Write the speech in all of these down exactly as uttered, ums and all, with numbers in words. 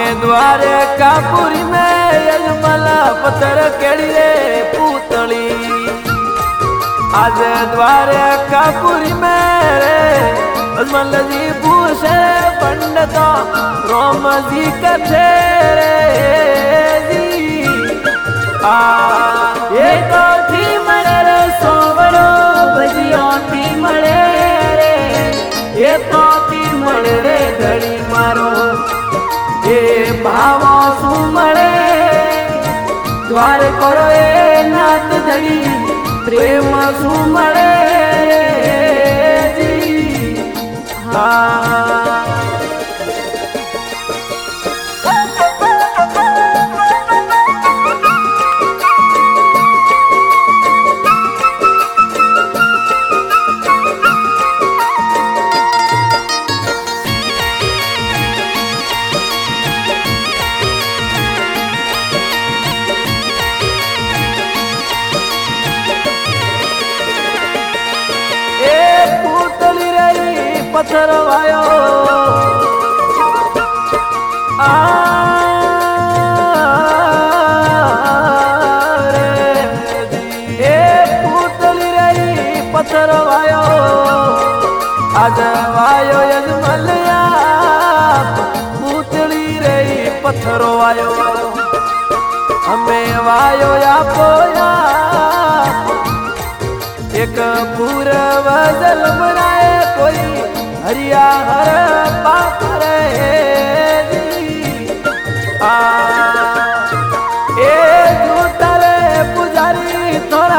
हमें द्वारकापुरी में यजमल पत्थर केड़ी रे पूतली। आज द्वारकापुरी में रे यजमल जी पूछे पंडित रोम जी कथे रे जी। आ ये तो थी मरे रे सोवड़ो भजियों थी मरे रे। ये तो थी मरे रे घड़ी मारो ये भावो सुमड़े। द्वार करो ए नाथ धड़ी प्रेम सुमड़े जी। हाँ पत्थर वायो आ रे ए पूतली रही पत्थर वायो। आज वायो यजमलिया पूतली रही पत्थर वायो। हमें वायो या पोया एक पूर्व जन्म राय कोई हरिया हर पाप रे जी। आ ए झूठा रे पुजारी थोड़ा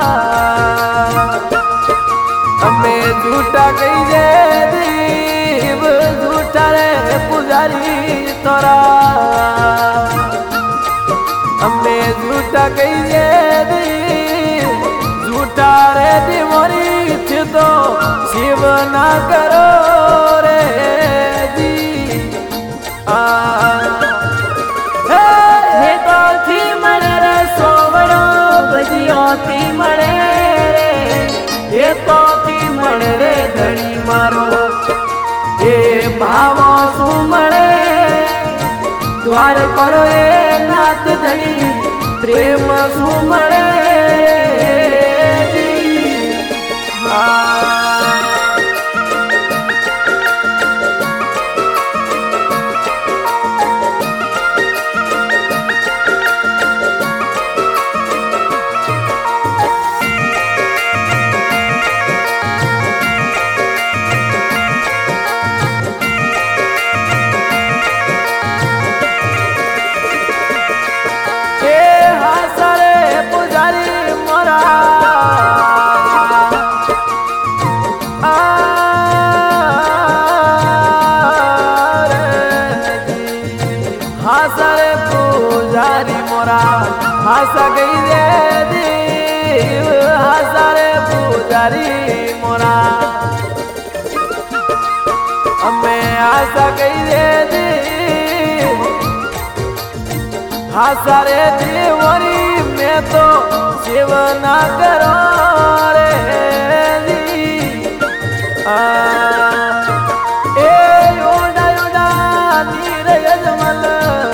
हमें झूठा कही जे दीव। झूठा रे पुजारी थोड़ा हमें झूठा कही जे दीव। झूठा रे दिमोरी थी तो शिव ना करो रे जी। आ हे तो थी मरे रे सोवड़ो भजियों थी मरे रे। ये तो थी मरे रे घड़ी मारो ये भावो सुमड़े। द्वार करो ए नाथ धड़ी प्रेम सुमड़े जी। हाँ हासा गई रे दीव। हासा रे पुजारी मोरा हमें आशा गई रे दीव। हासा रे दीवरी मैं तो शिव ना करो रे जी। आ ए योडा योडा नीर यजमल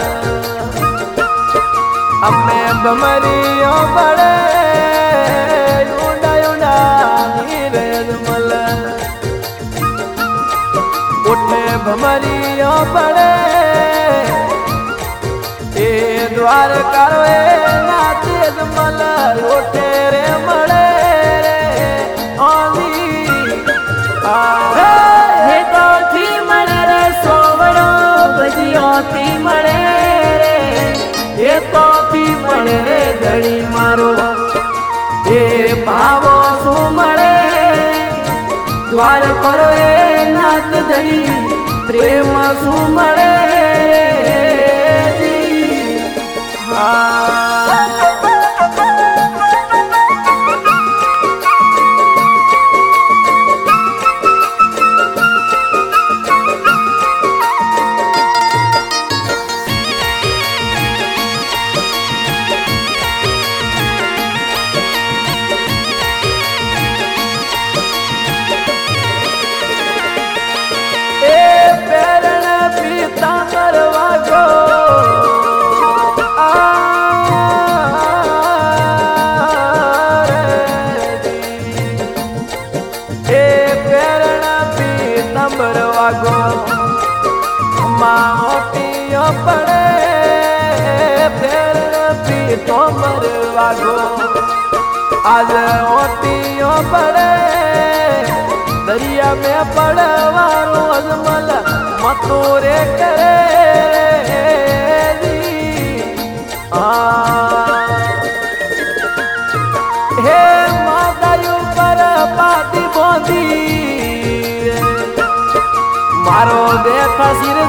हमें बमरियों पड़े। यूडा यूडा नीर यजमल उठे भमरियों पड़े। ए द्वार करो ए नाथ यजमल उठे रे मड़े रे आंधी। आ हे तो थी मरे रे सोवड़ो भजियों थी मरे रे। ये तो थी मरे रे घड़ी मारो ये भावो सुमड़े। द्वार करो ए नाथ धड़ी प्रेम सुमड़े जी। हाँ પડે ફેર પીતો મરવાગો આજ ઓટીઓ પડે દરિયા મેં પડવારો અજમલ મતો રે કરે હે માતાયું પર પાટી બોંધી મારો દેખ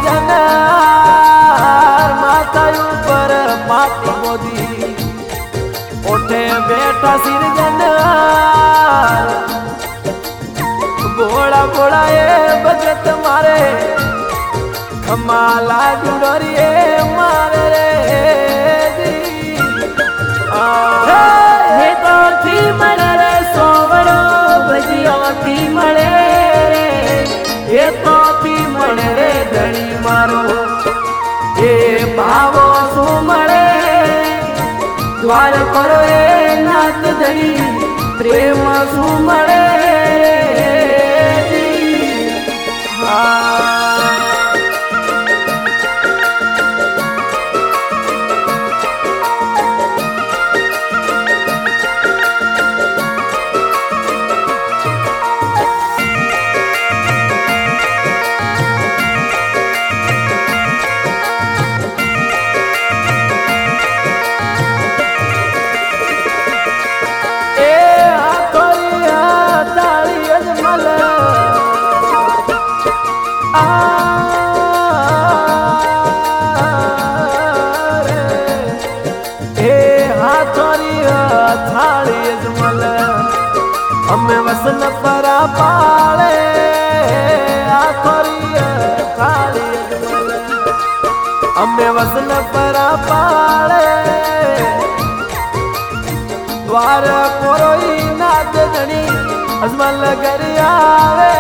સિરજનાર માતાયું પર પાટી બોંધી ઓઠે બેઠા સિરજનાર બોળા બોળા એ ભગત મારે ખમા લાગ્યું ડોરીએ મારે રે હે તો થી મળે રે સોવડો ભજીયો થી મળે રે એ તો થી મળે રે ધણી મારો એ ભાવો શું મળે દ્વાર કરો એ નાથ ધણી પ્રેમ શું મળે હા અમે વસન પરા પાળે આખોરી ખાલી અમે વસન પરા પાળે દ્વાર કોરોઈ નાદ ધણી અજમલ ઘર આવે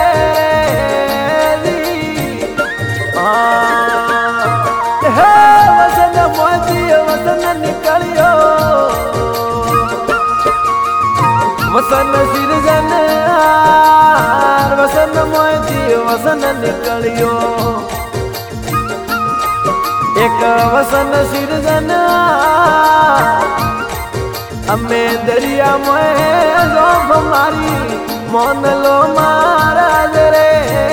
હે વસન મોજી વસન નીકળ્યો વસન સિરજન વસન મોયથી વસન નીકળ્યો એક વસન સિરજન અમે દરિયા મોય જોબ મારી મોન લો મહારાજ રે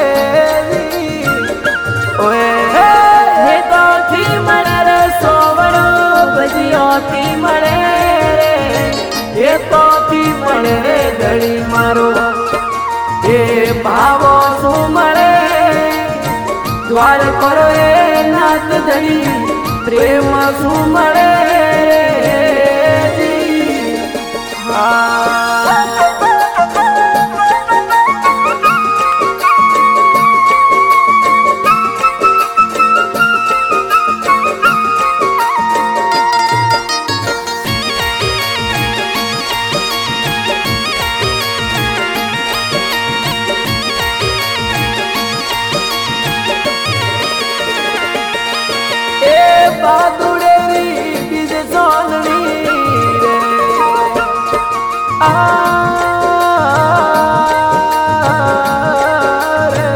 ઓએ હે તો થી મળે રે સોવડો ભજીયો થી મળે રે એ તો થી મળે રે ધણી મારો એ ભાવો શું મળે દ્વાર કરો એ નાથ ધણી પ્રેમ શું મળે હા બાદુડેરી બીજ સોનણી રે રે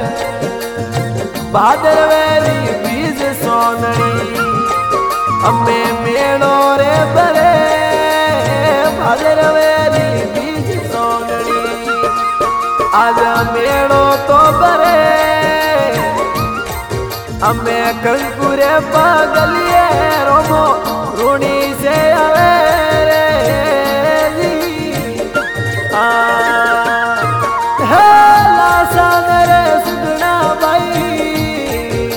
ભાદરવેરી બીજ સોનણી અમે મેળો રે ભરે ભાદરવેરી બીજ સોનણી આજ મેળો તો ભરે અમે કંકુરે પગલીએ રોમો રૂણી છે હવે રે હે લાસાન રે સુગણા ભાઈ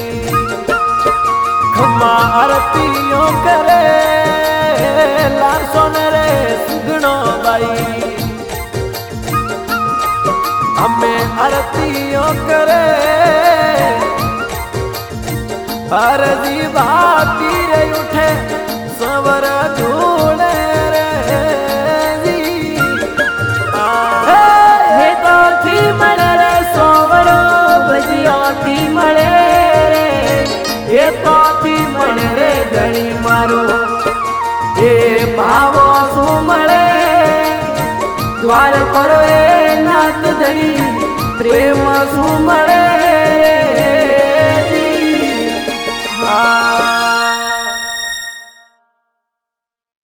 ખમ્મા આરતીઓ કરે લાસોન રે સુગણો ભાઈ અમે આરતીઓ કરે અરજી બાકી રે ઉઠે સવર ધૂળે રે હે તો થી મળે રે સોવડો ભજીયો થી મળે રે એ તો થી મળે રે ધણી મારો એ ભાવો શું મળે દ્વાર કરો એ નાથ ધણી પ્રેમ શું મળે